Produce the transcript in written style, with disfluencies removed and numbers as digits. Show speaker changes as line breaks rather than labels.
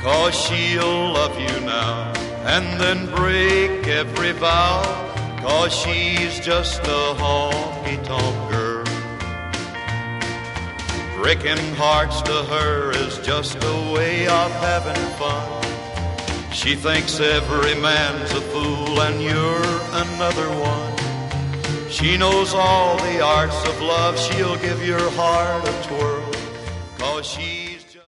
'cause she'll love you now and then break every vow, 'cause she's just a honky-tonk girl. Breaking hearts to her is just a way of having fun. She thinks every man's a fool and you're another one. She knows all the arts of love, she'll give your heart a twirl, 'cause she